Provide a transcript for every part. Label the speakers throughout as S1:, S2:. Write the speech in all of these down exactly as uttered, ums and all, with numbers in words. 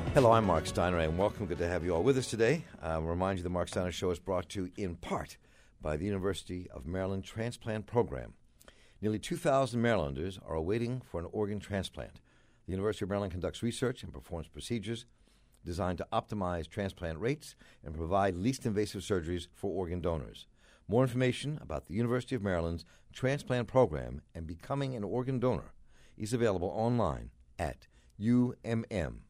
S1: Hello, I'm Mark Steiner, and welcome. Good to have you all with us today. I uh, remind you the Mark Steiner Show is brought to you in part by the University of Maryland Transplant Program. Nearly two thousand Marylanders are awaiting for an organ transplant. The University of Maryland conducts research and performs procedures designed to optimize transplant rates and provide least invasive surgeries for organ donors. More information about the University of Maryland's transplant program and becoming an organ donor is available online at umm.edu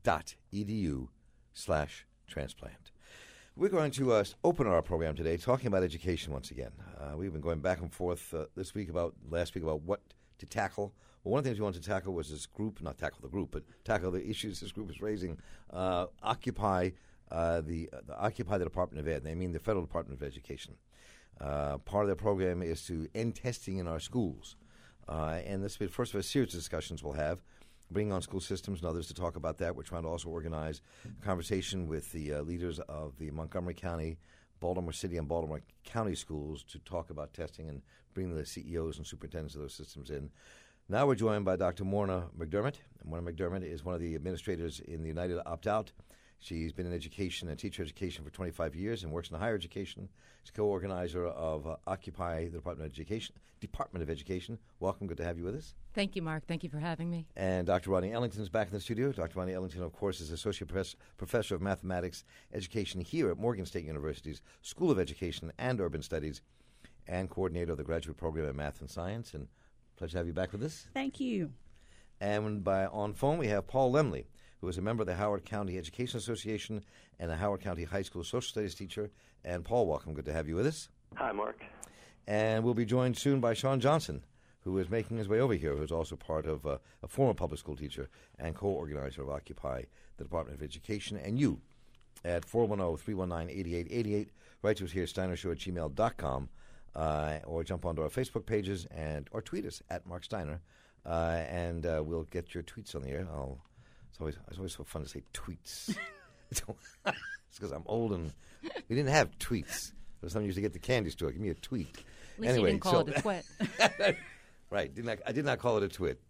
S1: slash transplant. We're going to uh, open our program today talking about education once again. Uh, we've been going back and forth uh, this week about, last week about what to tackle. Well, one of the things we wanted to tackle was this group, not tackle the group, but tackle the issues this group is raising, uh, Occupy uh, the, uh, the Occupy the Department of Ed. They mean the Federal Department of Education. Uh, part of their program is to end testing in our schools. Uh, and this will be the first of a series of discussions we'll have, bringing on school systems and others to talk about that. We're trying to also organize a conversation with the uh, leaders of the Montgomery County, Baltimore City, and Baltimore County schools to talk about testing and bring the C E Os and superintendents of those systems in. Now we're joined by Doctor Morna McDermott. And Morna McDermott is one of the administrators in the United Opt-Out. She's been in education and teacher education for twenty-five years and works in higher education. She's co-organizer of uh, Occupy the Department of Education. Department of Education. Welcome. Good to have you with us.
S2: Thank you, Mark. Thank you for having me.
S1: And Doctor Ronnie Ellington is back in the studio. Doctor Ronnie Ellington, of course, is Associate Professor, Professor of Mathematics Education here at Morgan State University's School of Education and Urban Studies and coordinator of the graduate program in Math and Science. And pleasure to have you back with us.
S3: Thank you.
S1: And by on phone, we have Paul Lemley, who is a member of the Howard County Education Association and a Howard County High School social studies teacher. And Paul, welcome. Good to have you with us.
S4: Hi, Mark.
S1: And we'll be joined soon by Sean Johnson, who is making his way over here, who is also part of uh, a former public school teacher and co-organizer of Occupy the Department of Education. And you, at four one zero, three one nine, eight eight eight eight, write to us here at steinershow at gmail dot com, uh, or jump onto our Facebook pages and or tweet us at Mark Steiner, uh, and uh, we'll get your tweets on the air. I'll, it's, always, it's always so fun to say tweets. It's because I'm old and we didn't have tweets. Someone used to get the candy store. Give me a tweet.
S2: At least
S1: anyway,
S2: you didn't call
S1: so,
S2: it a twit.
S1: Right. Did not, I did not call it a twit.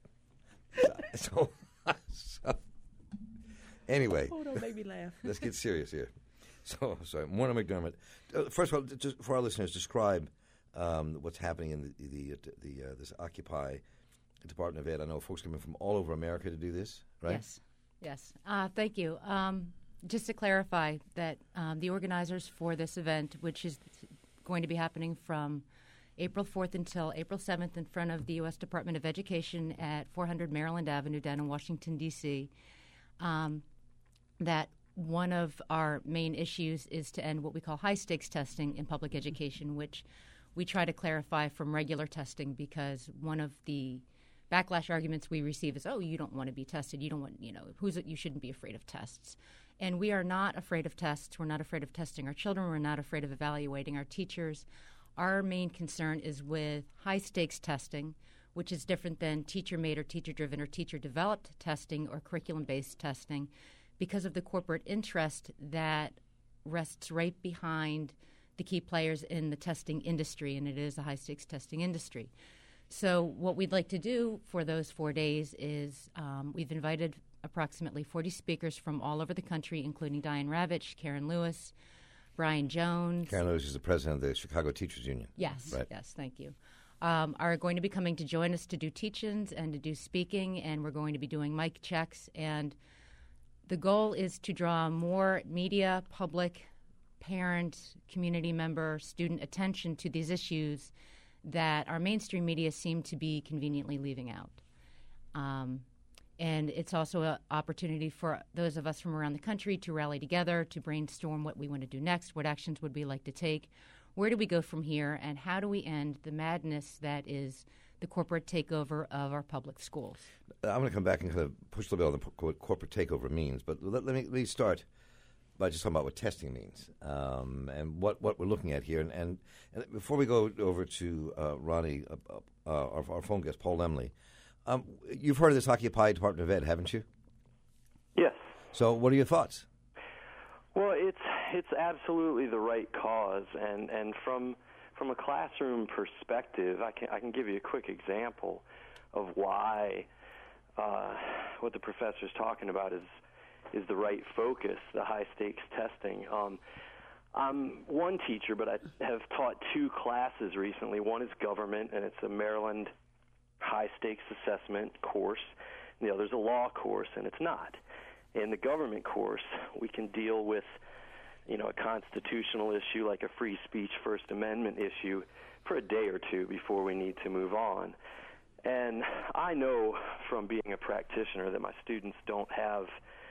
S1: So, so anyway.
S3: Oh, don't make me laugh.
S1: Let's get serious here. So, sorry. Morna McDermott. Uh, first of all, just for our listeners, describe um, what's happening in the, the, the uh, this Occupy Department of Ed. I know folks coming from all over America to do this, right?
S2: Yes. Yes. Uh, thank you. Um, just to clarify that um, the organizers for this event, which is going to be happening from April fourth until April seventh in front of the U S Department of Education at four hundred Maryland Avenue down in Washington, D C, um, that one of our main issues is to end what we call high-stakes testing in public education, which we try to clarify from regular testing because one of the backlash arguments we receive is, oh, you don't want to be tested. You don't want, you know, who's it? You shouldn't be afraid of tests. And we are not afraid of tests. We're not afraid of testing our children. We're not afraid of evaluating our teachers. Our main concern is with high-stakes testing, which is different than teacher-made or teacher-driven or teacher-developed testing or curriculum-based testing because of the corporate interest that rests right behind the key players in the testing industry, and it is a high-stakes testing industry. So what we'd like to do for those four days is um, we've invited approximately forty speakers from all over the country, including Diane Ravitch, Karen Lewis, Brian Jones.
S1: Karen Lewis is the president of the Chicago Teachers Union.
S2: Yes,
S1: right.
S2: yes, thank you. Um, are going to be coming to join us to do teach-ins and to do speaking, and we're going to be doing mic checks. And the goal is to draw more media, public, parent, community member, student attention to these issues that our mainstream media seem to be conveniently leaving out. Um, and it's also an opportunity for those of us from around the country to rally together, to brainstorm what we want to do next, what actions would we like to take, where do we go from here, and how do we end the madness that is the corporate takeover of our public schools.
S1: I'm going to come back and kind of push a little bit on the, what corporate takeover means, but let, let, me, let me start by just talking about what testing means um, and what, what we're looking at here. And, and, and before we go over to uh, Ronnie, uh, uh, our, our phone guest, Paul Lemley, um, you've heard of this Occupy Department of Ed, haven't you?
S4: Yes.
S1: So what are your thoughts?
S4: Well, it's it's absolutely the right cause, and, and from from a classroom perspective, I can I can give you a quick example of why uh, what the professor's talking about is is the right focus, the high-stakes testing. Um, I'm one teacher, but I have taught two classes recently. One is government, and it's a Maryland high-stakes assessment course. And the other is a law course, and it's not. In the government course, we can deal with, you know, a constitutional issue like a free speech First Amendment issue for a day or two before we need to move on. And I know from being a practitioner that my students don't have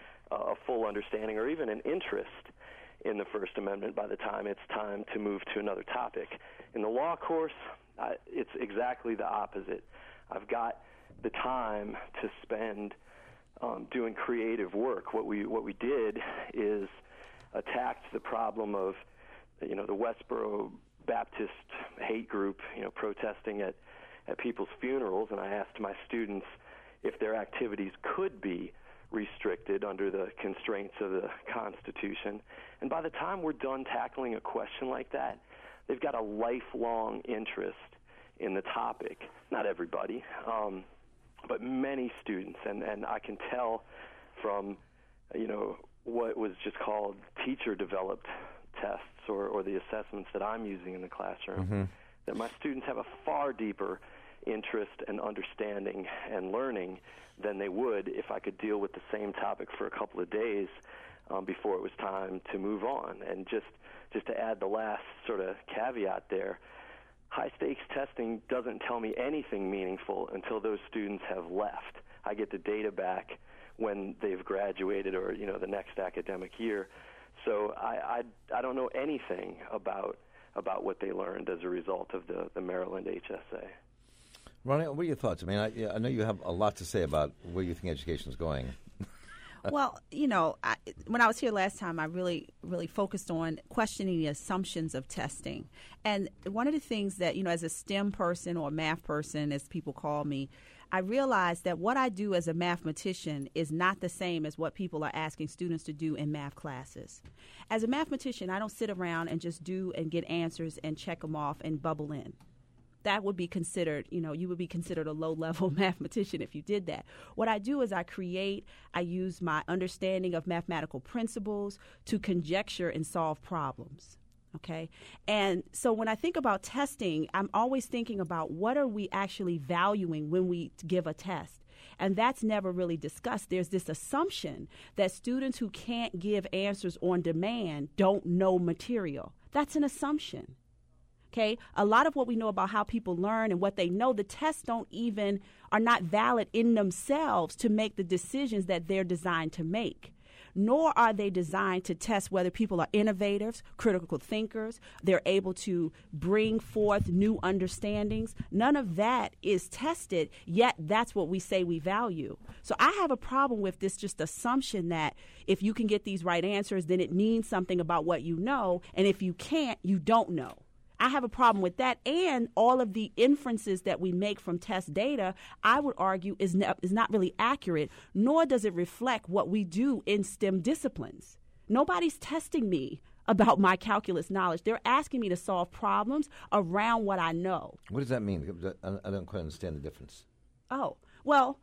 S4: a full understanding or even an interest in the First Amendment by the time it's time to move to another topic. In the law course, I, it's exactly the opposite. I've got the time to spend um, doing creative work. What we what we did is attacked the problem of, you know, the Westboro Baptist hate group, you know, protesting at, at people's funerals, and I asked my students if their activities could be restricted under the constraints of the Constitution. And by the time we're done tackling a question like that, they've got a lifelong interest in the topic. Not everybody, um, but many students. And, and I can tell from, you know, what was just called teacher-developed tests or, or the assessments that I'm using in the classroom, mm-hmm. that my students have a far deeper interest and understanding and learning than they would if I could deal with the same topic for a couple of days um, before it was time to move on. And just, just to add the last sort of caveat there, high-stakes testing doesn't tell me anything meaningful until those students have left. I get the data back when they've graduated or, you know, the next academic year. So I, I, I don't know anything about about what they learned as a result of the, the Maryland H S A.
S1: Ronnie, what are your thoughts? I mean, I, I know you have a lot to say about where you think education is going.
S3: Well, you know, I, when I was here last time, I really, really focused on questioning the assumptions of testing. And one of the things that, you know, as a STEM person or math person, as people call me, I realized that what I do as a mathematician is not the same as what people are asking students to do in math classes. As a mathematician, I don't sit around and just do and get answers and check them off and bubble in. That would be considered, you know, you would be considered a low-level mathematician if you did that. What I do is I create, I use my understanding of mathematical principles to conjecture and solve problems, okay? And so when I think about testing, I'm always thinking about what are we actually valuing when we give a test. And that's never really discussed. There's this assumption that students who can't give answers on demand don't know material. That's an assumption. Okay, a lot of what we know about how people learn and what they know, the tests don't even, are not valid in themselves to make the decisions that they're designed to make. Nor are they designed to test whether people are innovators, critical thinkers, they're able to bring forth new understandings. None of that is tested, yet that's what we say we value. So I have a problem with this just assumption that if you can get these right answers, then it means something about what you know, and if you can't, you don't know. I have a problem with that, and all of the inferences that we make from test data, I would argue, is, ne- is not really accurate, nor does it reflect what we do in STEM disciplines. Nobody's testing me about my calculus knowledge. They're asking me to solve problems around what I know.
S1: What does that mean? I don't quite understand the difference.
S3: Oh, well,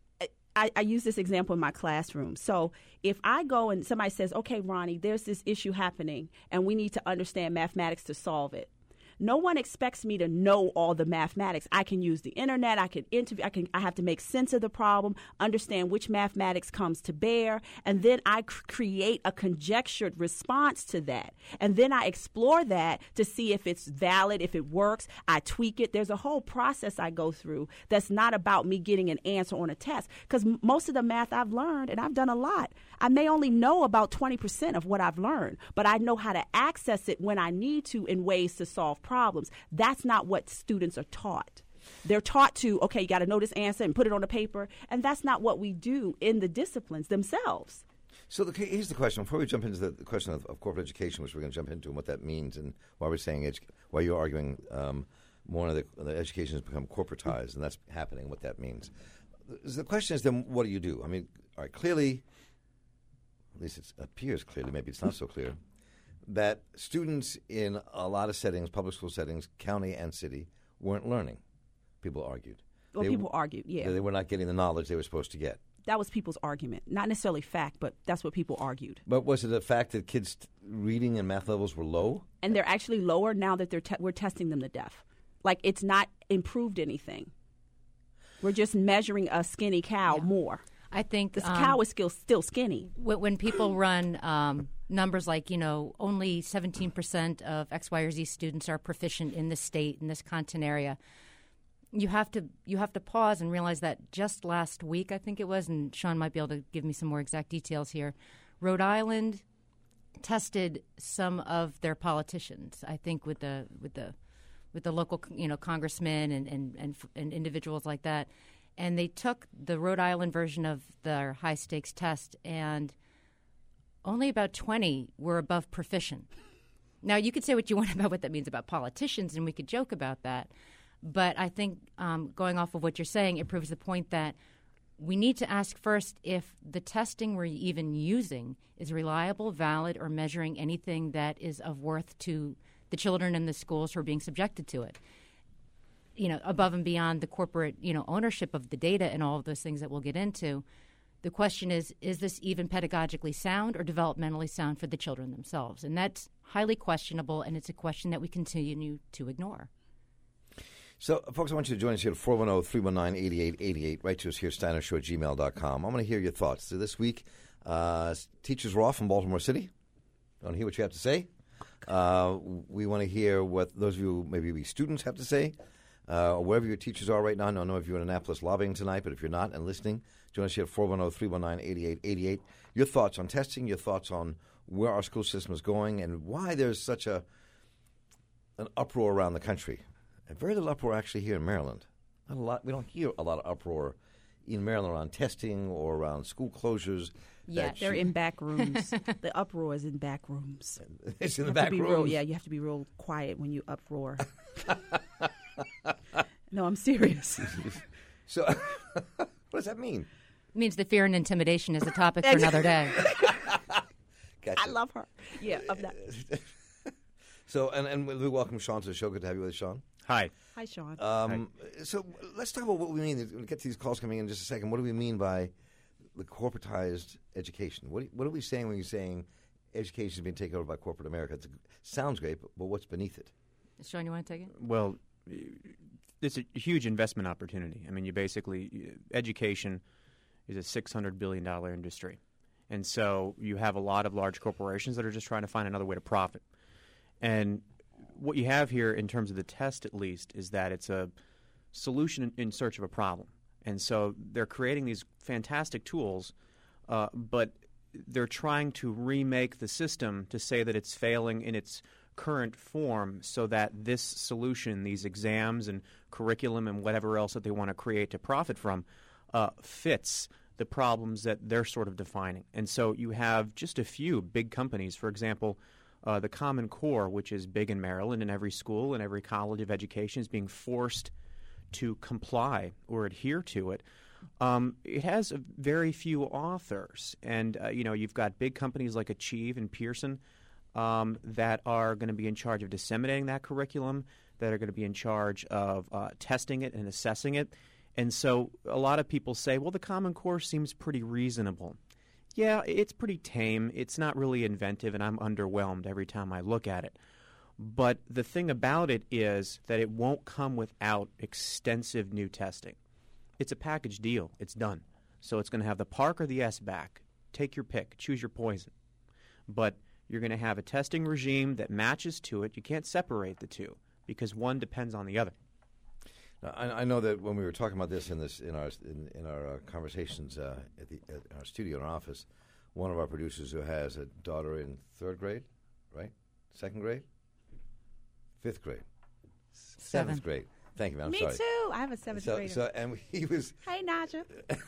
S3: I, I use this example in my classroom. So if I go and somebody says, okay, Ronnie, there's this issue happening, and we need to understand mathematics to solve it. No one expects me to know all the mathematics. I can use the internet. I can interview. I can. I have to make sense of the problem, understand which mathematics comes to bear, and then I c- create a conjectured response to that. And then I explore that to see if it's valid, if it works. I tweak it. There's a whole process I go through that's not about me getting an answer on a test. Because m- most of the math I've learned, and I've done a lot, I may only know about twenty percent of what I've learned, but I know how to access it when I need to in ways to solve problems. Problems. That's not what students are taught. They're taught to, okay, you got to know this answer and put it on the paper, and that's not what we do in the disciplines themselves.
S1: So the, here's the question. Before we jump into the, the question of, of corporate education, which we're going to jump into and what that means and why we're saying, edu- why you're arguing um, more of the, the education has become corporatized, and that's happening, what that means. The, the question is then, what do you do? I mean, all right, clearly, at least it appears clearly, maybe it's not so clear, that students in a lot of settings, public school settings, county and city, weren't learning. People argued.
S3: Well,
S1: they,
S3: people argued, yeah.
S1: They were not getting the knowledge they were supposed to get.
S3: that was people's argument. Not necessarily fact, but that's what people argued.
S1: But was it a fact that kids' reading and math levels were low?
S3: And they're actually lower now that they're te- we're testing them to death. Like, it's not improved anything. We're just measuring a skinny cow
S2: Yeah.
S3: more.
S2: I think
S3: This
S2: um,
S3: cow is still still skinny.
S2: when, when people run um, numbers like, you know, only seventeen percent of X, Y, or Z students are proficient in this state, in this content area, you have to you have to pause and realize that just last week, I think it was, and Sean might be able to give me some more exact details here, Rhode Island tested some of their politicians, I think with the with the with the local, you know, congressmen and, and, and, and individuals like that. And they took the Rhode Island version of their high-stakes test, and only about twenty were above proficient. Now, you could say what you want about what that means about politicians, and we could joke about that. But I think um, going off of what you're saying, it proves the point that we need to ask first if the testing we're even using is reliable, valid, or measuring anything that is of worth to the children in the schools who are being subjected to it. You know, above and beyond the corporate, you know, ownership of the data and all of those things that we'll get into, the question is, is this even pedagogically sound or developmentally sound for the children themselves? And that's highly questionable, and it's a question that we continue to ignore.
S1: So, folks, I want you to join us here at four one zero, three one nine, eight eight eight eight. Write to us here at steiner show at gmail dot com. I want to hear your thoughts. So this week, uh, teachers were off in Baltimore City. I want to hear what you have to say. Uh, we want to hear what those of you, maybe we students, have to say. Uh, or wherever your teachers are right now. I don't know if you're in Annapolis lobbying tonight, but if you're not and listening, join us here at four one zero, three one nine, eight eight eight eight. Your thoughts on testing, your thoughts on where our school system is going, and why there's such a an uproar around the country. And very little uproar actually here in Maryland. Not a lot. We don't hear a lot of uproar in Maryland around testing or around school closures.
S3: Yeah,
S1: that
S3: they're
S1: should-
S3: in back rooms. The uproar is in back rooms.
S1: It's in
S3: You
S1: the
S3: have
S1: back
S3: to be
S1: rooms.
S3: real, yeah, you have to be real quiet when you uproar. No, I'm serious.
S1: So, what does that mean?
S2: It means that fear and intimidation is a topic for another day.
S1: Gotcha.
S3: I love her. Yeah, of that.
S1: So, and, and we welcome Sean to the show. Good to have you with us, Sean.
S5: Hi.
S3: Hi, Sean.
S1: Um, so let's talk about what we mean. We'll get to these calls coming in just a second. What do we mean by the corporatized education? What, what are we saying when you're saying education is being taken over by corporate America? It sounds great, but, but what's beneath it?
S2: Sean, you want to take it?
S5: Well, it's a huge investment opportunity. I mean, you basically, education is a six hundred billion dollars industry. And so you have a lot of large corporations that are just trying to find another way to profit. And what you have here in terms of the test, at least, is that it's a solution in, in search of a problem. And so they're creating these fantastic tools, uh, but they're trying to remake the system to say that it's failing in its current form so that this solution, these exams and curriculum and whatever else that they want to create to profit from, uh, fits the problems that they're sort of defining. And so you have just a few big companies, for example, uh, the Common Core, which is big in Maryland, and every school and every college of education is being forced to comply or adhere to it. Um, it has a very few authors, and uh, you know, you've got big companies like Achieve and Pearson um, that are going to be in charge of disseminating that curriculum, that are going to be in charge of uh, testing it and assessing it. And so a lot of people say, well, the Common Core seems pretty reasonable. Yeah, it's pretty tame. It's not really inventive, and I'm underwhelmed every time I look at it. But the thing about it is that it won't come without extensive new testing. It's a package deal. It's done. So it's going to have the Park or the S back. Take your pick. Choose your poison. But you're going to have a testing regime that matches to it. You can't separate the two because one depends on the other.
S1: Now, I, I know that when we were talking about this in this in our in, in our uh, conversations uh, at, the, at our studio in our office, one of our producers who has a daughter in third grade, right, second grade, fifth grade, seventh
S2: Seven.
S1: grade. Thank you, man. I'm
S3: Me
S1: sorry.
S3: too. I have a seventh
S1: So,
S3: grader.
S1: so and he was,
S3: Hey, Naja.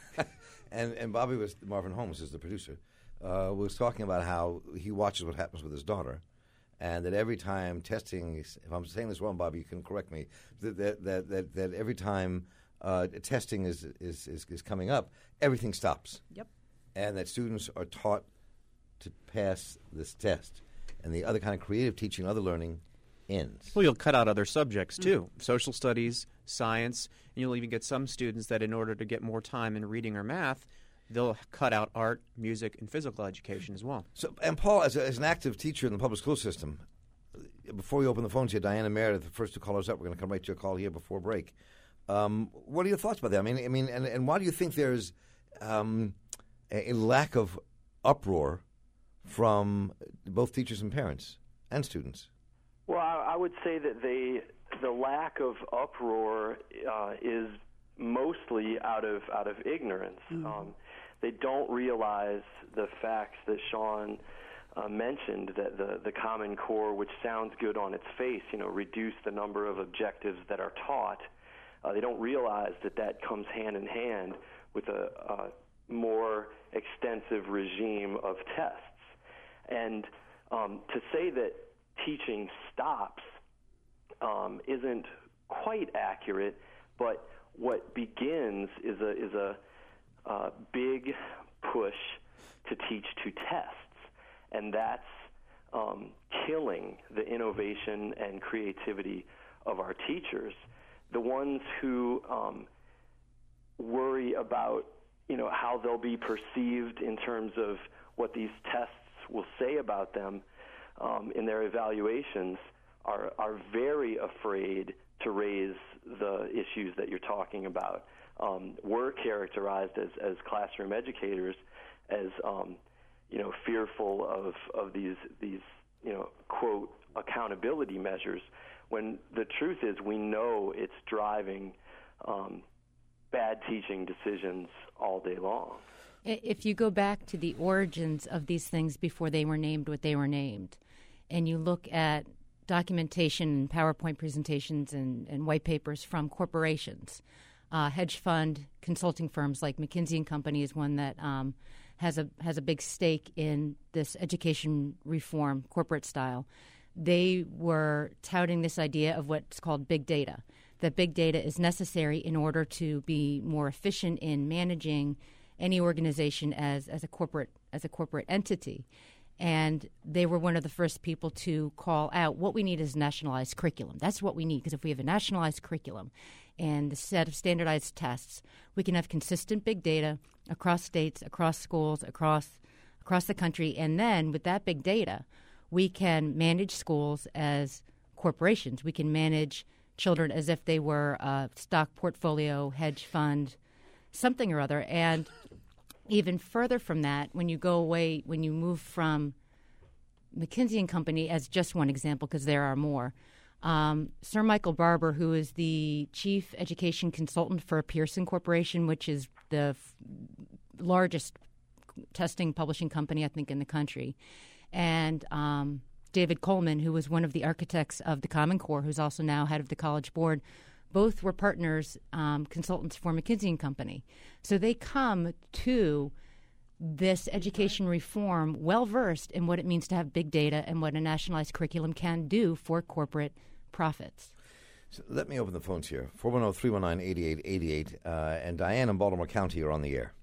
S1: and and Bobby was Marvin Holmes is the producer, uh, was talking about how he watches what happens with his daughter. And that every time testing, if I'm saying this wrong, Bobby, you can correct me. That that that that, that every time uh, testing is, is is is coming up, everything stops.
S3: Yep.
S1: And that students are taught to pass this test, and the other kind of creative teaching, other learning, ends.
S5: Well, you'll cut out other subjects, too. Mm. Social studies, science, and you'll even get some students that in order to get more time in reading or math, they'll cut out art, music, and physical education as well.
S1: So, and Paul, as, a, as an active teacher in the public school system, before we open the phones here, Diana Meredith, the first two callers up, we're going to come right to your call here before break. Um, what are your thoughts about that? I mean, I mean, and, and why do you think there's um, a, a lack of uproar from both teachers and parents and students?
S4: Well, I, I would say that they the lack of uproar uh, is mostly out of out of ignorance. Mm-hmm. Um, they don't realize the facts that Sean uh, mentioned, that the the Common Core, which sounds good on its face, you know, reduce the number of objectives that are taught. Uh, they don't realize that that comes hand in hand with a, a more extensive regime of tests. And um, to say that teaching stops um, isn't quite accurate, but what begins is a is a uh, big push to teach to tests, and that's um, killing the innovation and creativity of our teachers. The ones who um, worry about, you know, how they'll be perceived in terms of what these tests will say about them um, in their evaluations are are very afraid to raise the issues that you're talking about. Um, we're characterized as, as classroom educators as um, you know, fearful of, of these these you know, quote, accountability measures, when the truth is we know it's driving um, bad teaching decisions all day long.
S2: If you go back to the origins of these things before they were named what they were named, and you look at documentation and PowerPoint presentations and, and white papers from corporations, uh, hedge fund consulting firms like McKinsey and Company is one that um, has a has a big stake in this education reform, corporate style. They were touting this idea of what's called big data, that big data is necessary in order to be more efficient in managing any organization as, as a corporate as a corporate entity. And they were one of the first people to call out what we need is nationalized curriculum. That's what we need, because if we have a nationalized curriculum and a set of standardized tests, we can have consistent big data across states, across schools, across across the country. And then with that big data, we can manage schools as corporations. We can manage children as if they were a stock portfolio, hedge fund, something or other. And even further from that, when you go away, when you move from McKinsey and Company as just one example, because there are more, um, Sir Michael Barber, who is the chief education consultant for Pearson Corporation, which is the f- largest testing publishing company, I think, in the country, and um, David Coleman, who was one of the architects of the Common Core, who's also now head of the College Board, both were partners, um, consultants for McKinsey and Company. So they come to this education reform well-versed in what it means to have big data and what a nationalized curriculum can do for corporate profits.
S1: So let me open the phones here. four one zero, three one nine, eight eight eight eight. Uh, and Diane in Baltimore County, you're on the air.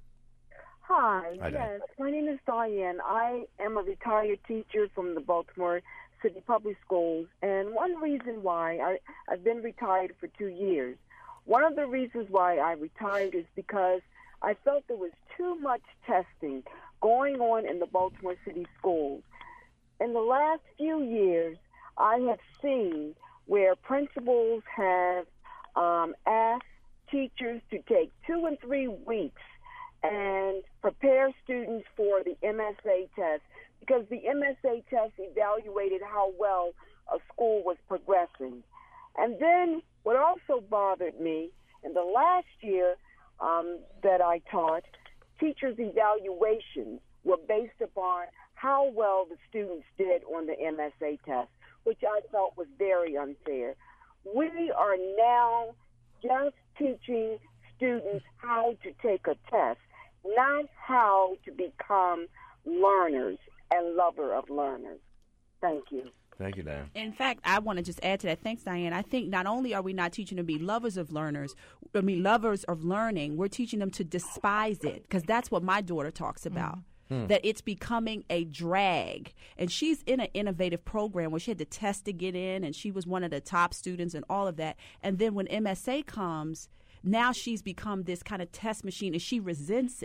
S6: Hi,
S1: Hi,
S6: yes.
S1: Diane.
S6: My name is Diane. I am a retired teacher from the Baltimore City Public Schools, and one reason why I, I've been retired for two years. One of the reasons why I retired is because I felt there was too much testing going on in the Baltimore City schools. In the last few years, I have seen where principals have um, asked teachers to take two and three weeks and prepare students for the M S A test, because the M S A test evaluated how well a school was progressing. And then what also bothered me, in the last year um, that I taught, teachers' evaluations were based upon how well the students did on the M S A test, which I felt was very unfair. We are now just teaching students how to take a test, not how to become learners and lover of learners. Thank you.
S1: Thank you, Diane.
S3: In fact, I want to just add to that. Thanks, Diane. I think not only are we not teaching them to be lovers of learners, I mean, lovers of learning, we're teaching them to despise it, because that's what my daughter talks about. Mm-hmm. Hmm. That it's becoming a drag. And she's in an innovative program where she had to test to get in, and she was one of the top students and all of that. And then when M S A comes, now she's become this kind of test machine, and she resents it.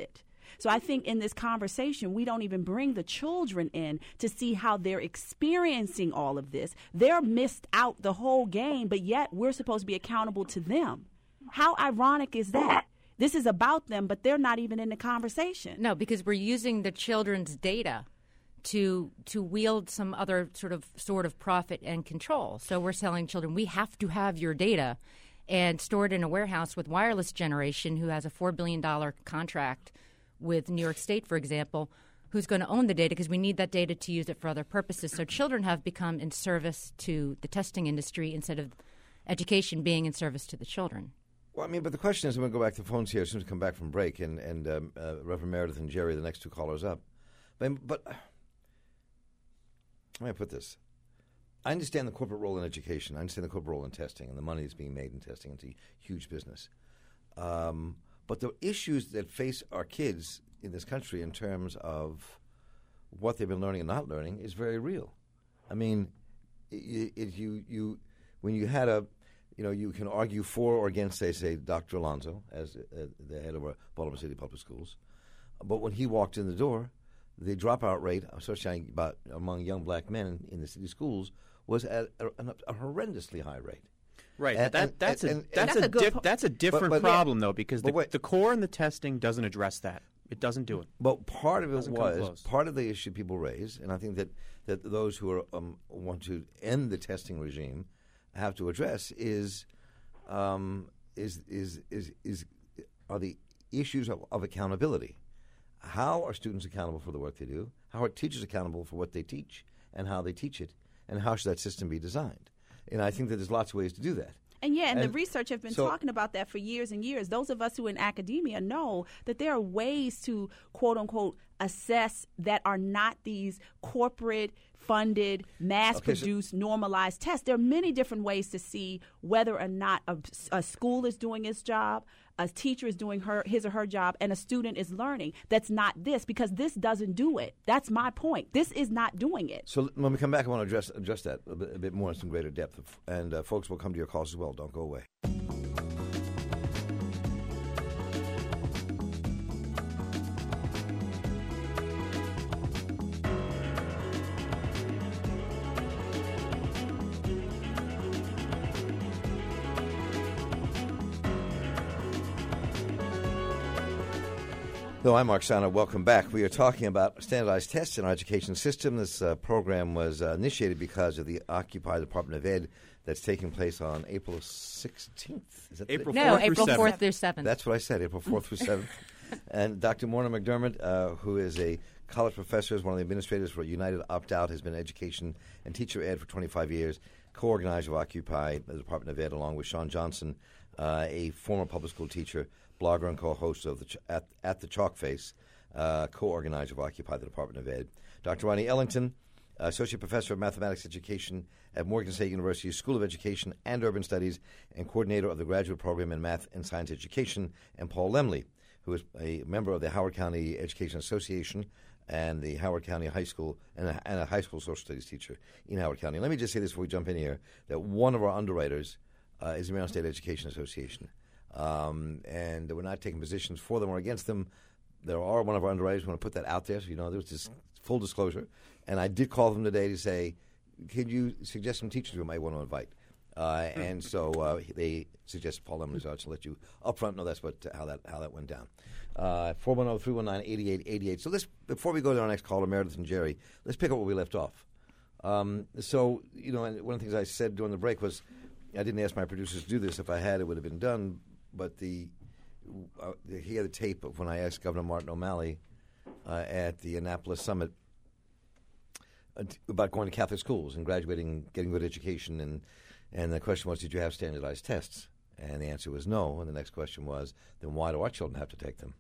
S3: So I think in this conversation, we don't even bring the children in to see how they're experiencing all of this. They're missed out the whole game, but yet we're supposed to be accountable to them. How ironic is that? This is about them, but they're not even in the conversation.
S2: No, because we're using the children's data to to wield some other sort of sort of profit and control. So we're telling children, we have to have your data and store it in a warehouse with Wireless Generation, who has a four billion dollars contract with New York State, for example, who's going to own the data because we need that data to use it for other purposes. So children have become in service to the testing industry instead of education being in service to the children.
S1: Well, I mean, but the question is, I'm going to go back to the phones here as soon as we come back from break, and, and um, uh, Reverend Meredith and Jerry, the next two callers up. But, but let me put this. I understand the corporate role in education. I understand the corporate role in testing and the money that's being made in testing. It's a huge business. Um, but the issues that face our kids in this country in terms of what they've been learning and not learning is very real. I mean, it, it, you you when you had a, you know, you can argue for or against, say, say Doctor Alonso as uh, the head of our Baltimore City Public Schools, but when he walked in the door, the dropout rate, especially about among young black men in, in the city schools, was at a, a horrendously high rate.
S5: Right.
S1: And,
S5: that,
S1: and,
S5: that's,
S1: and,
S5: a,
S1: and,
S5: that's,
S3: that's
S5: a,
S3: a good
S5: di-
S3: po-
S5: that's a different
S1: but, but,
S5: problem, though, because the,
S1: wait.
S5: the core and the testing doesn't address that. It doesn't do it.
S1: But part of it
S5: Doesn't come
S1: was
S5: close.
S1: part of the issue people raise, and I think that, that those who are, um, want to end the testing regime have to address is um, is, is is is are the issues of, of accountability. How are students accountable for the work they do? How are teachers accountable for what they teach and how they teach it? And how should that system be designed? And I think that there's lots of ways to do that.
S3: And yeah, and,
S1: And
S3: the research have been
S1: so-
S3: talking about that for years and years. Those of us who are in academia know that there are ways to, quote unquote, assess that are not these corporate funded, mass produced, okay, so normalized tests. There are many different ways to see whether or not a, a school is doing its job, a teacher is doing her his or her job, and a student is learning. That's not this, because this doesn't do it. That's my point. This is not doing it.
S1: So when we come back, I want to address address that a bit, a bit more in some greater depth. And uh, folks will come to your calls as well. Don't go away. Hello, I'm Mark Sano. Welcome back. We are talking about standardized tests in our education system. This uh, program was uh, initiated because of the Occupy Department of Ed that's taking place on April sixteenth. Is that
S5: April
S1: the,
S2: No,
S5: fourth through
S2: April
S5: seventh.
S2: fourth through seventh.
S1: That's what I said, April fourth through seventh. And Doctor Morna McDermott, uh, who is a college professor, is one of the administrators for United Opt-Out, has been in education and teacher ed for twenty-five years, co-organizer of Occupy, the Department of Ed, along with Sean Johnson, uh, a former public school teacher, blogger and co-host of the Ch- at, at the Chalk Face, uh, co-organizer of Occupy the Department of Ed. Doctor Ronnie Ellington, associate professor of mathematics education at Morgan State University School of Education and Urban Studies, and coordinator of the graduate program in math and science education, and Paul Lemley, who is a member of the Howard County Education Association and the Howard County High School, and a, and a high school social studies teacher in Howard County. Let me just say this before we jump in here, that one of our underwriters uh, is the Maryland State Education Association. Um, and we're not taking positions for them or against them. There are one of our underwriters. We want to put that out there, so you know there's just full disclosure. And I did call them today to say, "Could you suggest some teachers we might want to invite?" Uh, and so uh, they suggested Paul Lemley. So I'll let you up front know that's what how that how that went down. four one zero, three one nine, eight eight eight eight. So let's before we go to our next caller, Meredith and Jerry, let's pick up where we left off. Um, so you know, and one of the things I said during the break was I didn't ask my producers to do this. If I had, it would have been done. But the uh, he had a tape of when I asked Governor Martin O'Malley uh, at the Annapolis Summit uh, t- about going to Catholic schools and graduating, getting good education, and and the question was, did you have standardized tests? And the answer was no. And the next question was, then why do our children have to take them?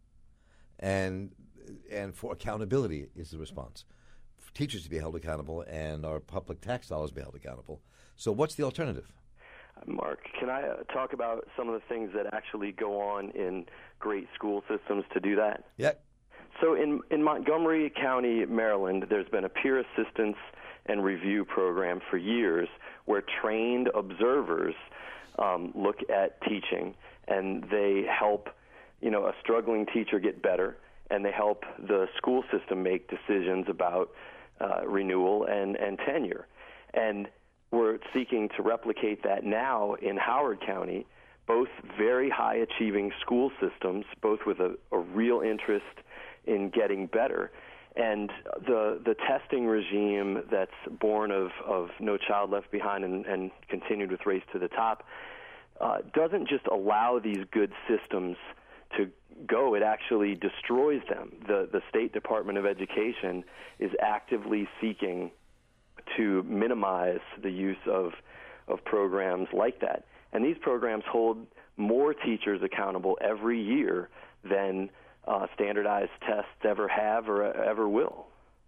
S1: And and for accountability is the response. For teachers to be held accountable and our public tax dollars to be held accountable. So what's the alternative?
S4: Mark, can I uh, talk about some of the things that actually go on in great school systems to do that?
S1: Yeah.
S4: So in, in Montgomery County, Maryland, there's been a peer assistance and review program for years where trained observers um, look at teaching, and they help, you know, a struggling teacher get better, and they help the school system make decisions about uh, renewal and, and tenure. And we're seeking to replicate that now in Howard County, both very high-achieving school systems, both with a, a real interest in getting better, and the the testing regime that's born of, of No Child Left Behind and, and continued with Race to the Top uh, doesn't just allow these good systems to go, it actually destroys them. The, the State Department of Education is actively seeking to minimize the use of, of programs like that. And these programs hold more teachers accountable every year than uh, standardized tests ever have or ever will.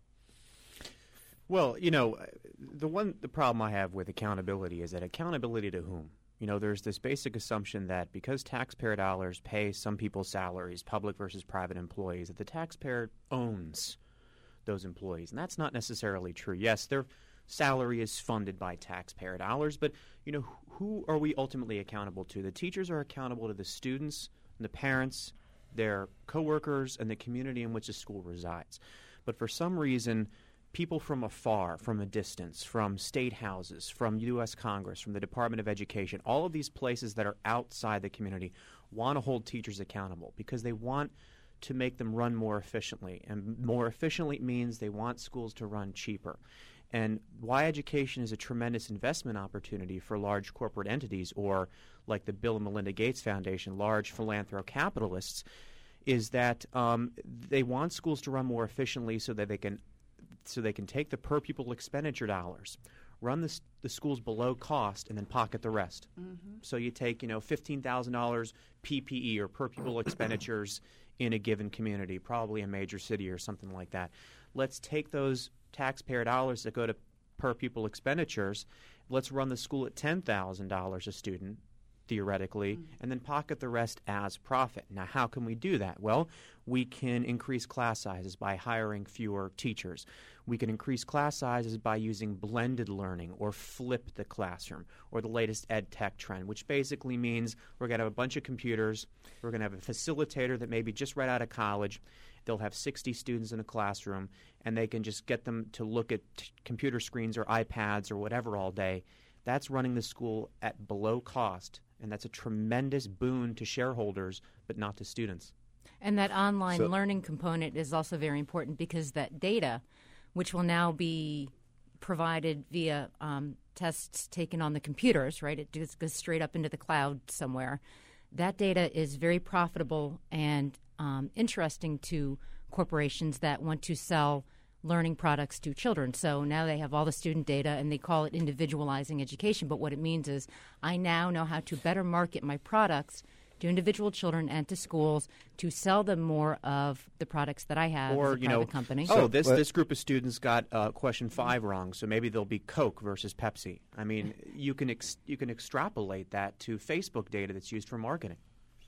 S5: Well, you know, the one the problem I have with accountability is that accountability to whom? You know, there's this basic assumption that because taxpayer dollars pay some people's salaries, public versus private employees, that the taxpayer owns those employees. And that's not necessarily true. Yes, their salary is funded by taxpayer dollars, but, you know, who are we ultimately accountable to? The teachers are accountable to the students, and the parents, their coworkers, and the community in which the school resides. But for some reason, people from afar, from a distance, from state houses, from U S Congress, from the Department of Education, all of these places that are outside the community want to hold teachers accountable because they want to make them run more efficiently. And more efficiently means they want schools to run cheaper. And why education is a tremendous investment opportunity for large corporate entities or, like the Bill and Melinda Gates Foundation, large philanthrocapitalists, is that um, they want schools to run more efficiently so that they can so they can take the per pupil expenditure dollars, run the, the schools below cost, and then pocket the rest. Mm-hmm. So you take, you know, fifteen thousand dollars P P E or per pupil expenditures in a given community, probably a major city or something like that. Let's take those taxpayer dollars that go to per pupil expenditures, let's run the school at ten thousand dollars a student, theoretically, mm-hmm. and then pocket the rest as profit. Now, how can we do that? Well, we can increase class sizes by hiring fewer teachers. We can increase class sizes by using blended learning or flip the classroom or the latest ed tech trend, which basically means we're going to have a bunch of computers, we're going to have a facilitator that may be just right out of college. They'll have sixty students in a classroom, and they can just get them to look at t- computer screens or iPads or whatever all day. That's running the school at below cost, and that's a tremendous boon to shareholders, but not to students.
S2: And that online
S1: So-
S2: learning component is also very important because that data, which will now be provided via um, tests taken on the computers, right? It just goes straight up into the cloud somewhere. That data is very profitable and um, interesting to corporations that want to sell learning products to children. So now they have all the student data, and they call it individualizing education. But what it means is I now know how to better market my products to individual children and to schools to sell them more of the products that I have
S5: Or,
S2: as a
S5: you
S2: private
S5: know,
S2: company.
S5: oh, this,
S1: But-
S5: this group of students got uh, question five wrong, so maybe they'll be Coke versus Pepsi. I mean, you can ex- you can extrapolate that to Facebook data that's used for marketing.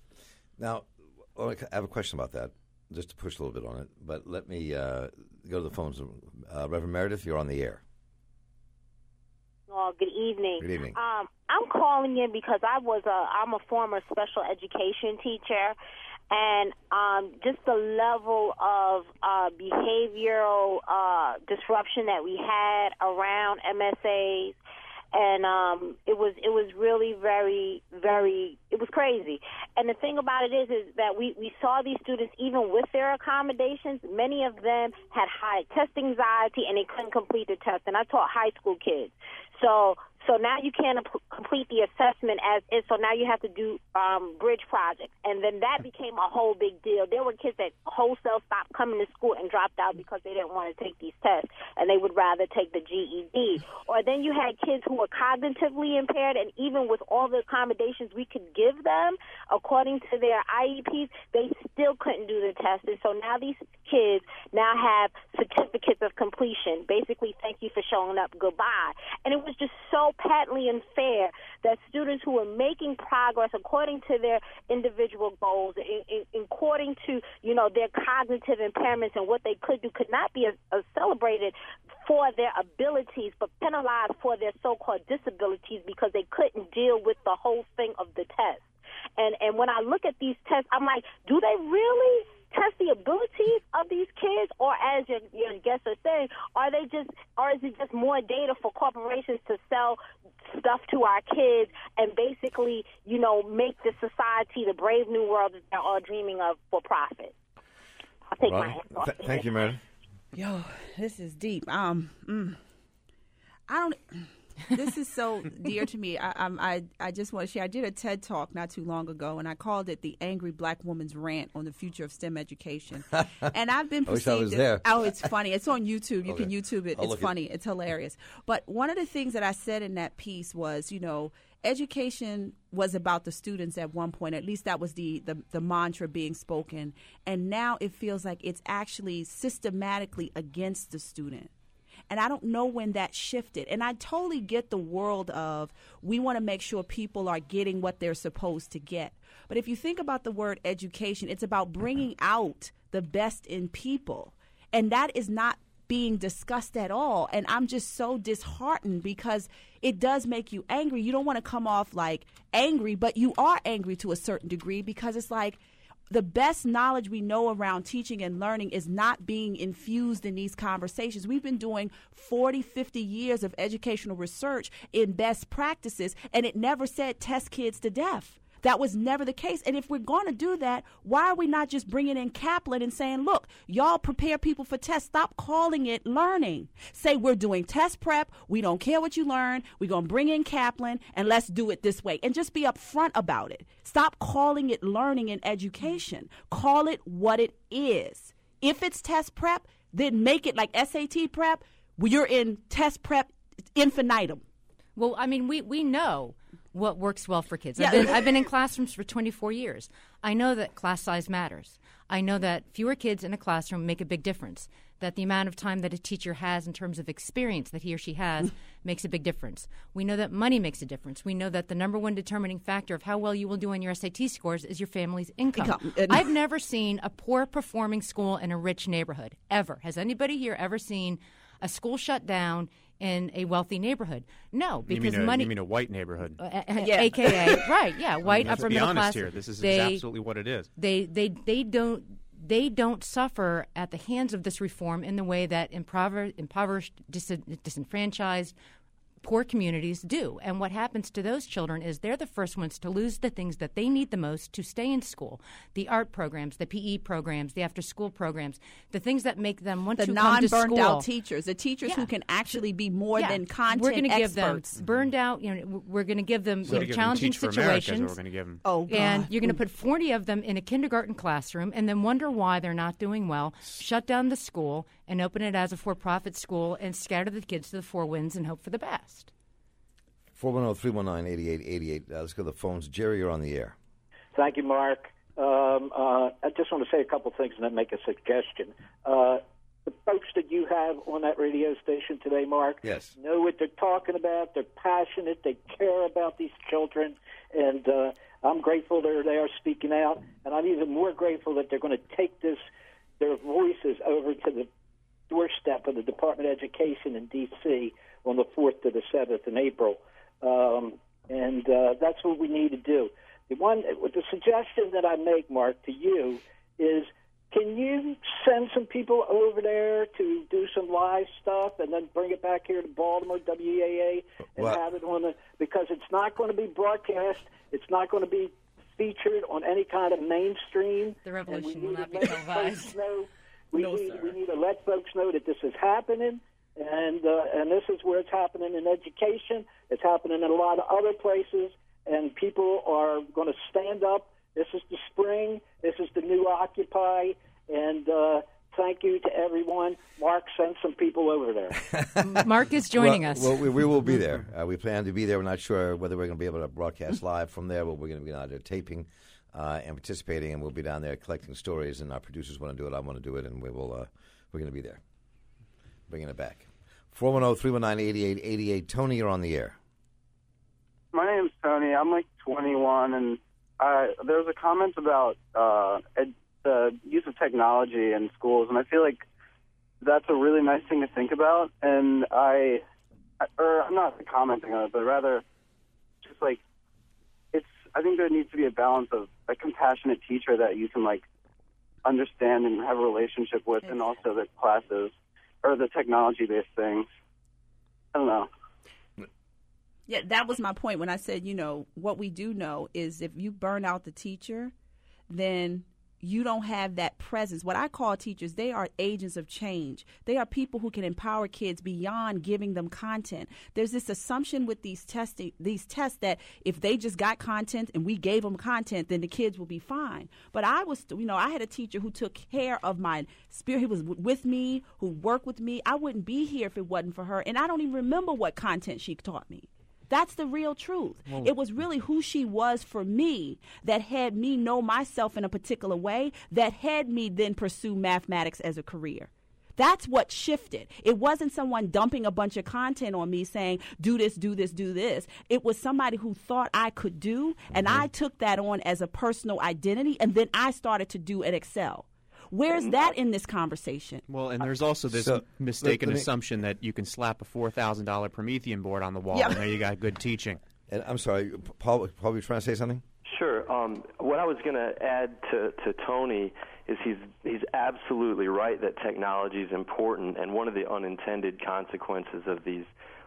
S1: Now, well, I have a question about that, just to push a little bit on it. But let me uh, go to the phones. Uh, Reverend Meredith, you're on the air.
S7: Oh, good evening.
S1: Good evening.
S7: Um, I'm calling in because I was a I'm a former special education teacher, and um, just the level of uh, behavioral uh, disruption that we had around M S As. And um, it was it was really very, very, it was crazy. And the thing about it is, is that we, we saw these students, even with their accommodations, many of them had high test anxiety and they couldn't complete the test. And I taught high school kids. So so now you can't ap- complete the assessment as is, so now you have to do um, bridge projects. And then that became a whole big deal. There were kids that wholesale stopped coming to school and dropped out because they didn't want to take these tests, and they would rather take the G E D. Or then you had kids who were cognitively impaired, and even with all the accommodations we could give them, according to their I E Ps, they still couldn't do the test. And so now these kids now have certificates of completion. Basically, thank you for showing up, goodbye. And it was just so patently unfair that students who were making progress according to their individual goals, in, in, according to, you know, their cognitive impairments and what they could do, could not be a, a celebrated for their abilities, but penalized for their so-called disabilities because they couldn't deal with the whole thing of the test. And and when I look at these tests, I'm like, do they really test the abilities of these kids, or as your, your guests are saying, are they just, or is it just more data for corporations to sell stuff to our kids and basically, you know, make the society the brave new world that they're all dreaming of for profit? I'll take
S1: well,
S7: my hands off.
S1: Th- thank you, Meredith.
S3: Yo, this is deep. Um, mm, I don't. This is so dear to me. I, I'm- I I just want to share. I did a TED Talk not too long ago, and I called it "The Angry Black Woman's Rant on the Future of STEM Education." And I've been
S1: I wish I was
S3: perceived.
S1: there.
S3: Oh, it's funny. It's on YouTube. You
S1: Okay.
S3: can YouTube it.
S1: I'll
S3: It's
S1: look it-
S3: funny. It's hilarious. But one of the things that I said in that piece was, you know, education was about the students at one point. At least that was the, the, the mantra being spoken. And now it feels like it's actually systematically against the student. And I don't know when that shifted. And I totally get the world of we want to make sure people are getting what they're supposed to get. But if you think about the word education, it's about bringing out the best in people. And that is not being discussed at all. And I'm just so disheartened because it does make you angry. You don't want to come off like angry, but you are angry to a certain degree because it's like, the best knowledge we know around teaching and learning is not being infused in these conversations. We've been doing forty, fifty years of educational research in best practices, and it never said test kids to death. That was never the case. And if we're going to do that, why are we not just bringing in Kaplan and saying, look, y'all prepare people for tests. Stop calling it learning. Say we're doing test prep. We don't care what you learn. We're going to bring in Kaplan, and let's do it this way. And just be upfront about it. Stop calling it learning and education. Call it what it is. If it's test prep, then make it like S A T prep. You're in test prep infinitum.
S2: Well, I mean, we, we know what works well for kids. I've
S3: Yeah.
S2: been, I've been in classrooms for twenty-four years. I know that class size matters. I know that fewer kids in a classroom make a big difference, that the amount of time that a teacher has in terms of experience that he or she has makes a big difference. We know that money makes a difference. We know that the number one determining factor of how well you will do on your S A T scores is your family's income.
S3: Income. And-
S2: I've never seen a poor performing school in a rich neighborhood, ever. Has anybody here ever seen a school shut down in a wealthy neighborhood? No,
S5: You
S2: because
S5: mean, a,
S2: money.
S5: you mean a white neighborhood?
S2: Uh,
S3: Yeah.
S2: A K A right, yeah, white
S5: Let's
S2: upper
S5: be
S2: middle
S5: honest
S2: class.
S5: here. This is
S2: they,
S5: absolutely what it is.
S2: They they they don't they don't suffer at the hands of this reform in the way that impover- impoverished, dis- disenfranchised, poor communities do. And what happens to those children is they're the first ones to lose the things that they need the most to stay in school. The art programs, the P E programs, the after-school programs, the things that make them want
S3: The
S2: to come to
S3: non-burned
S2: school.
S3: out teachers, the teachers
S2: Yeah.
S3: who can actually be more
S2: Yeah.
S3: than content
S2: we're gonna
S3: experts.
S2: give them burned out. You know, we're going to give them
S5: So
S2: you know,
S5: to give them
S2: challenging
S5: Teach for America is what
S2: situations.
S5: we're going to give them.
S3: Oh, God.
S2: And you're going to put forty of them in a kindergarten classroom and then wonder why they're not doing well, shut down the school and open it as a for-profit school and scatter the kids to the four winds and hope for the best.
S1: four one zero, three one nine, eight eight eight eight. Uh, let's go to the phones. Jerry, you're on the air.
S8: Thank you, Mark. Um, uh, I just want to say a couple things and then make a suggestion. Uh, the folks that you have on that radio station today, Mark,
S1: Yes.
S8: know what they're talking about. They're passionate. They care about these children. And uh, I'm grateful they're there speaking out. And I'm even more grateful that they're going to take this, their voices over to the doorstep of the Department of Education in D C on the fourth to the seventh in April. Um, and uh, that's what we need to do. The one, the suggestion that I make, Mark, to you is, can you send some people over there to do some live stuff and then bring it back here to Baltimore, W E A A, and
S1: Well-
S8: have it on the, because it's not going to be broadcast, it's not going to be featured on any kind of mainstream.
S2: The revolution
S8: and we
S2: will
S8: need
S2: not
S8: to
S2: be
S8: let folks
S2: televised.
S8: know- we,
S2: No,
S8: we,
S2: sir.
S8: we need to let folks know that this is happening. And uh, and this is where it's happening in education. It's happening in a lot of other places, and people are going to stand up. This is the spring. This is the new Occupy, and uh, thank you to everyone. Mark, send some people over there.
S2: Mark is joining
S1: well,
S2: us.
S1: Well, we, we will be there. Uh, we plan to be there. We're not sure whether we're going to be able to broadcast live from there, but we're going to be out there taping uh, and participating, and we'll be down there collecting stories. And our producers want to do it. I want to do it, and we will. Uh, we're going to be there, bringing it back. four one zero, three one nine, eight eight eight eight. Tony, you're on the air.
S9: My name's Tony. I'm like twenty-one, and I, there was a comment about uh, ed, the use of technology in schools, and I feel like that's a really nice thing to think about. And I, or I'm not commenting on it, but rather just like it's. I think there needs to be a balance of a compassionate teacher that you can like understand and have a relationship with, and also the classes or the technology-based things. I don't know.
S3: Yeah, that was my point when I said, you know, what we do know is if you burn out the teacher, then you don't have that presence. What I call teachers, they are agents of change. They are people who can empower kids beyond giving them content. There's this assumption with these testing, these tests that if they just got content and we gave them content, then the kids will be fine. But I was, you know, I had a teacher who took care of my spirit. He was w- with me, who worked with me. I wouldn't be here if it wasn't for her. And I don't even remember what content she taught me. That's the real truth. Well, it was really who she was for me that had me know myself in a particular way, that had me then pursue mathematics as a career. That's what shifted. It wasn't someone dumping a bunch of content on me saying, do this, do this, do this. It was somebody who thought I could do, and mm-hmm. I took that on as a personal identity, and then I started to do and excel. Where's that in this conversation?
S5: Well, and there's also this
S1: so,
S5: mistaken
S1: me,
S5: assumption that you can slap a four thousand dollars Promethean board on the wall
S3: yeah.
S5: and there you got good teaching.
S1: And I'm sorry, Paul, Paul, you trying to say something?
S4: Sure. Um, what I was going to add to, to Tony is he's he's absolutely right that technology is important, and one of the unintended consequences of these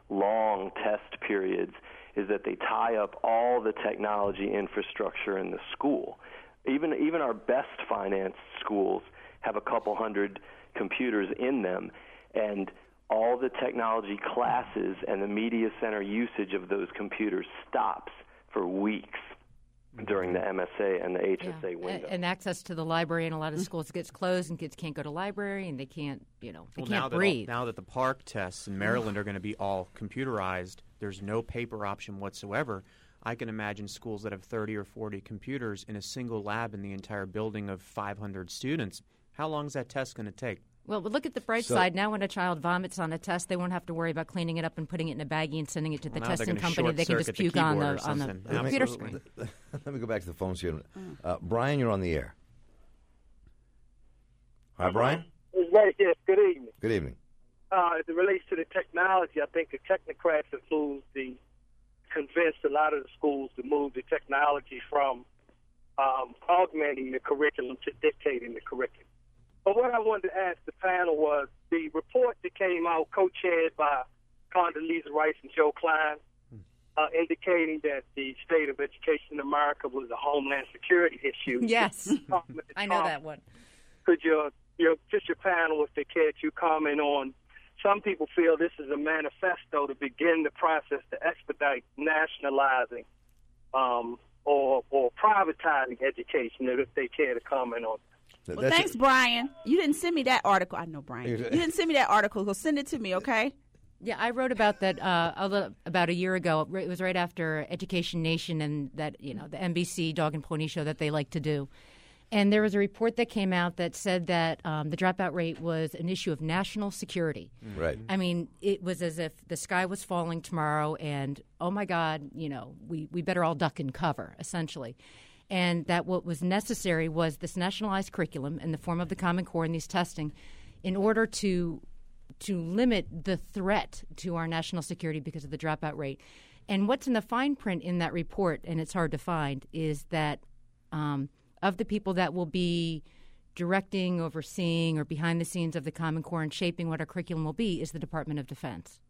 S4: long test periods is that they tie up all the technology infrastructure in the school. Even even our best financed schools have a couple hundred computers in them, and all the technology classes and the media center usage of those computers stops for weeks during the M S A and the H S A
S2: yeah.
S4: window.
S2: And access to the library in a lot of schools gets closed, and kids can't go to library, and they can't, you know, they
S5: well,
S2: can't
S5: now
S2: breathe.
S5: That all, now that the Park tests in Maryland are going to be all computerized, there's no paper option whatsoever. I can imagine schools that have thirty or forty computers in a single lab in the entire building of five hundred students. How long is that test going to take?
S2: Well, but look at the bright
S1: so,
S2: side. Now when a child vomits on a test, they won't have to worry about cleaning it up and putting it in a baggie and sending it to the
S5: well,
S2: testing company. They can just puke on the, on the computer
S1: me,
S2: screen.
S1: Let me go back to the phones here. Uh, Brian, you're on the air. Hi, Brian.
S10: Right, yes, good evening.
S1: Good evening.
S10: Uh, as it relates to the technology, I think the technocrats have moved the, convinced a lot of the schools to move the technology from um, augmenting the curriculum to dictating the curriculum. But what I wanted to ask the panel was the report that came out, co-chaired by Condoleezza Rice and Joe Klein, uh, indicating that the state of education in America was a homeland security issue.
S2: Yes, I know that one.
S10: Could your, your, just your panel, if they care, to comment on, some people feel this is a manifesto to begin the process to expedite nationalizing um, or, or privatizing education, if they care to comment on.
S3: Well,
S1: That's
S3: thanks,
S1: it.
S3: Brian. You didn't send me that article. I know, Brian. You didn't send me that article. Go send it to me, okay?
S2: Yeah, I wrote about that uh, a little, about a year ago. It was right after Education Nation and that, you know, the N B C dog and pony show that they like to do. And there was a report that came out that said that um, the dropout rate was an issue of national security.
S1: Right.
S2: I mean, it was as if the sky was falling tomorrow and, oh, my God, you know, we, we better all duck and cover, essentially. And that what was necessary was this nationalized curriculum in the form of the Common Core and these testing in order to to limit the threat to our national security because of the dropout rate. And what's in the fine print in that report, and it's hard to find, is that um, of the people that will be directing, overseeing, or behind the scenes of the Common Core and shaping what our curriculum will be is the Department of Defense.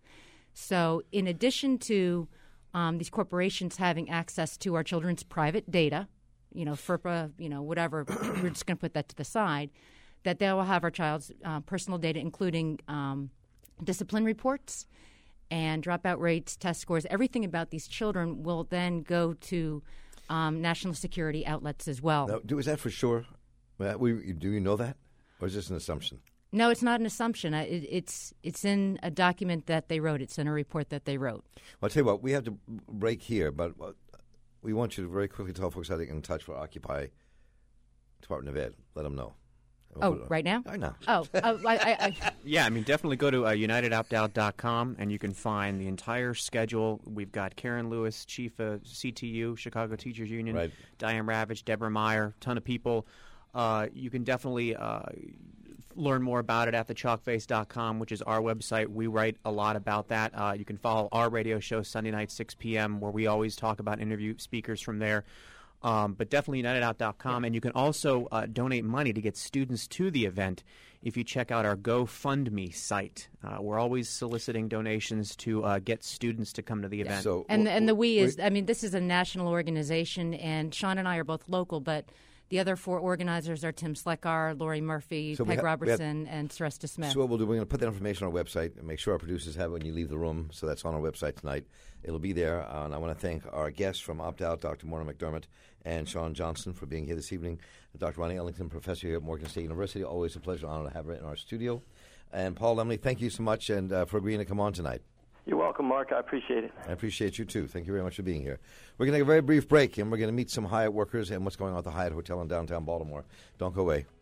S2: So in addition to um, these corporations having access to our children's private data, you know, FERPA, you know, whatever, we're just going to put that to the side, that they will have our child's uh, personal data, including um, discipline reports and dropout rates, test scores. Everything about these children will then go to um, national security outlets as well.
S1: Now, do, is that for sure? Uh, we, do you know that? Or is this an assumption?
S2: No, it's not an assumption. It, it's it's in a document that they wrote. It's in a report that they wrote.
S1: Well, I'll tell you what, we have to break here, but we want you to very quickly tell folks how they get in touch for Occupy Department of Ed. Let them know.
S2: We'll oh, right now?
S1: I know.
S2: Oh, uh, I, I, I,
S5: yeah, I mean, definitely go to uh, united opt out dot com, and you can find the entire schedule. We've got Karen Lewis, Chief of C T U, Chicago Teachers Union,
S1: right.
S5: Diane Ravitch, Deborah Meyer, ton of people. Uh, you can definitely uh, learn more about it at the chalk face dot com, which is our website. We write a lot about that. Uh, you can follow our radio show Sunday night, six p.m., where we always talk about interview speakers from there. Um, but definitely united out dot com, and you can also uh, donate money to get students to the event if you check out our GoFundMe site. Uh, we're always soliciting donations to uh, get students to come to the event.
S1: So,
S2: and,
S1: w-
S2: and the we
S1: w-
S2: is, I mean, this is a national organization, and Sean and I are both local, but the other four organizers are Tim Sleckar, Lori Murphy,
S1: So we
S2: Peg
S1: ha- we have-
S2: Robertson, and Seresta Smith.
S1: So what we'll do, we're going to put that information on our website and make sure our producers have it when you leave the room. So that's on our website tonight. It'll be there. Uh, and I want to thank our guests from Opt Out, Doctor Morna McDermott and Sean Johnson, for being here this evening. Doctor Ronnie Ellington, professor here at Morgan State University. Always a pleasure and honor to have her in our studio. And Paul Lemley, thank you so much and uh, for agreeing to come on tonight.
S4: You're welcome, Mark. I appreciate it.
S1: I appreciate you, too. Thank you very much for being here. We're going to take a very brief break, and we're going to meet some Hyatt workers and what's going on at the Hyatt Hotel in downtown Baltimore. Don't go away.